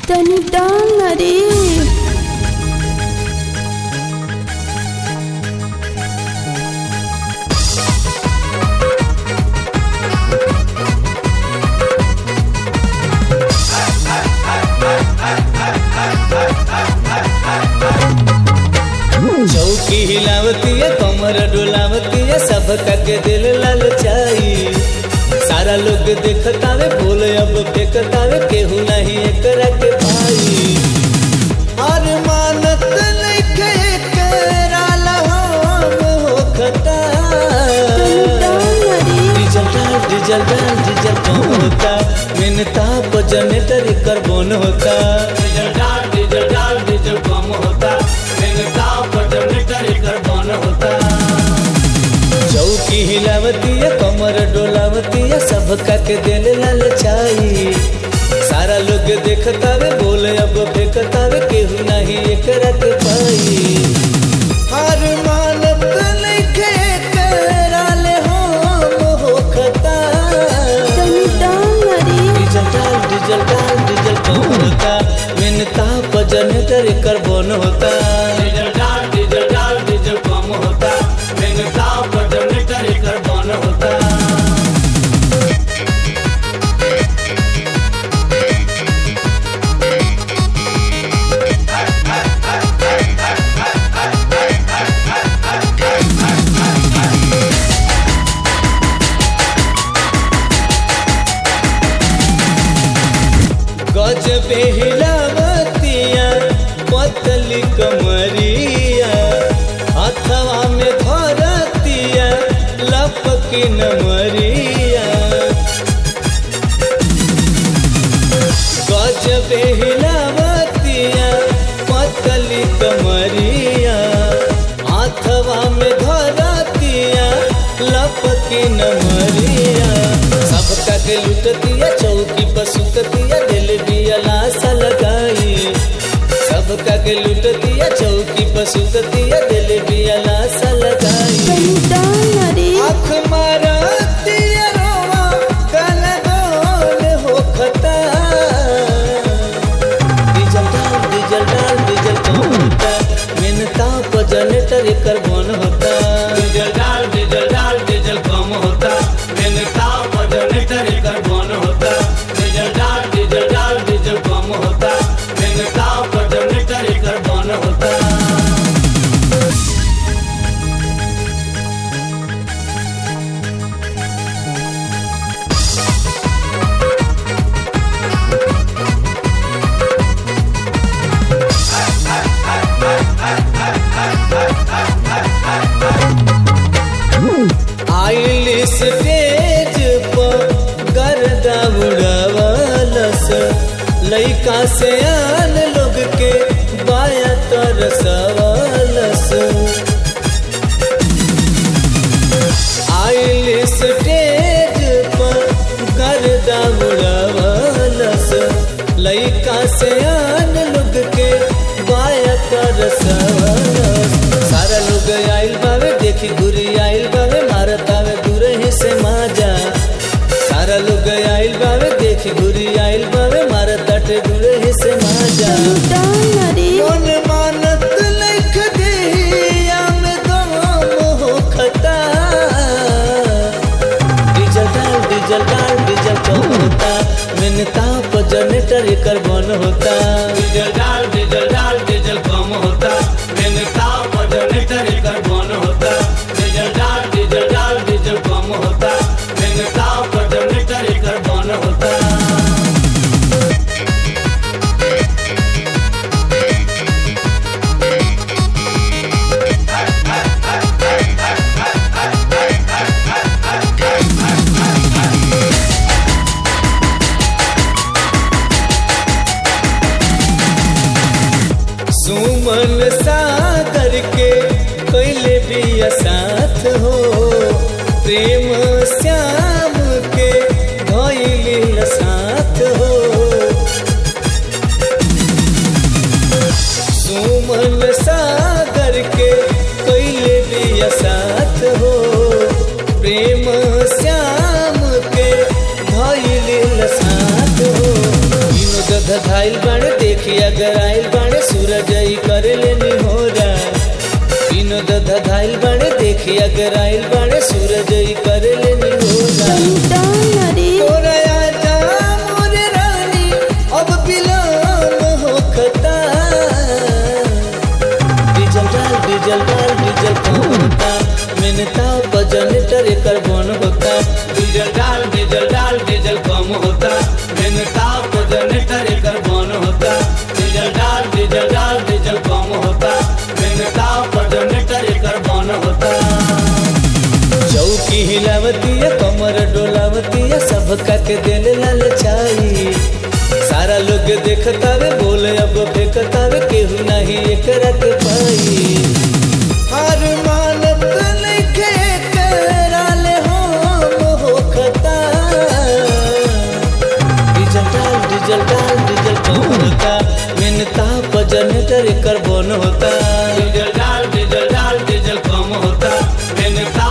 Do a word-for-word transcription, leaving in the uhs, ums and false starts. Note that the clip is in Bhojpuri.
तनी डांग रे। चौकी हिलावती है, कमर डोलावती है, सबका के दिल ललचाई। सारा लोग देखतावे, बोल अब फेंकतावे, केहू नहीं एकरा के भाई। और मानत लेके एकरा लहाम होखता। डीजल डाल डीजल डाल डीजल कौन होता, मिनता पर जनरेटर कार्बन होता। डीजल डाल डीजल डाल डीजल कम होता, मिनता पर जनरेटर कार्बन होता। चौकी हिलावती है, कमर डोलावती है, सबका के दिल ललचाई। सारा लोग देखतावे, बोल अब फेंकतावे, केहू नहीं एकरा के पाई। हर मानत लेके एकरा ले हम होखता। डीजल डाल डीजल डाल डीजल कौन होता, मिनता पर जनरेटर कार्बन होता। डीजल डाल डीजल डाल डीजल कम होता, मिनता पर जनरेटर कार्बन होता। गजबे हिलावतिया पतली कमरिया, हथवा में धरतिया लपकी नमरिया। गजबे हिलावतिया पतली कमरिया, हथवा में धरतिया लपकी नमरिया। सबका के लुटतिया, चौकी पर सुततिया, दिल दिया लाशा लगाई। सबका के लुटतिया, चौकी पर सुततिया, दिल दिया लाशा लगाई। आँख मारतिया रोवा काला गोल होखता। डीजल डाल डीजल डाल डीजल कौन होता, मिनता पर जनरेटर कार्बन होता। डीजल डाल डीजल डाल डीजल कम होता, मिनता पर जनरेटर कार्बन होता। डीजल डाल डीजल डाल डीजल कम होता, मिनता पर जनरेटर कार्बन होता। आइली स्टेज पर गर्दा उड़ावलस, लइका से आन लोग के बाया तरसवलस। आइली स्टेज पर गर्दा उड़ावलस, लइका से आन लोग के बाया तरसवलस। सारा लोग आइल बावे, देखी घुरी आइल बावे, मारतावे दूर ही से माजा। सारा लोग आइल बावे, देखी घुरी आइल बावे, मारताटे दूर ही से माजा। मन मानत लिख दिया में दम होखता। डीजल डाल डीजल डाल डीजल कौन होता, मिनता पर जनरेटर कार्बन होता। डीजल डाल डीजल डाल डीजल कम होता, मिनता पर जनरेटर कार्बन होता। डीजल डाल डीजल डाल डीजल कम होता, मिनता पर जनरेटर कार्बन होता। सुमन सागर के कैले बिया साथ हो, प्रेम श्याम के धइल साथ हो। सुमन सागर के कैले बिया साथ हो, प्रेम श्याम के धइल साथ हो। धधाइल बाड़े देखी अगर आइल बाड़े सूरज ई करे लेनी होरा विनोद धधाइल बाड़े देखी अगर आइल बाड़े सूरज ई करे लेनी होरा तोरा आजा मोरे रानी अब बिलाम होखता डीजल डाल डीजल डाल डीजल कम होता मेनता जनरेटर एकर बन होता डीजल डाल डीजल डाल डीजल कम होता मेनता जनरेटर एकर बन होता डीजल डाल डीजल डाल डीजल कम होता मेनता जनरेटर एकर बन होता चौकी हिलावती है कमर डोलावती है सबका के दिल ललचाई सारा लोग देखता वे बोले अब फेंकता वे केहू नहीं एकरा के पाई हार मानत नइखे कराले हम होखता डीजल डाल डीजल डाल डीजल कम होता मेनता जनरेटर एकर बन होता डीजल डाल डीजल डाल डीजल कम होता मेनता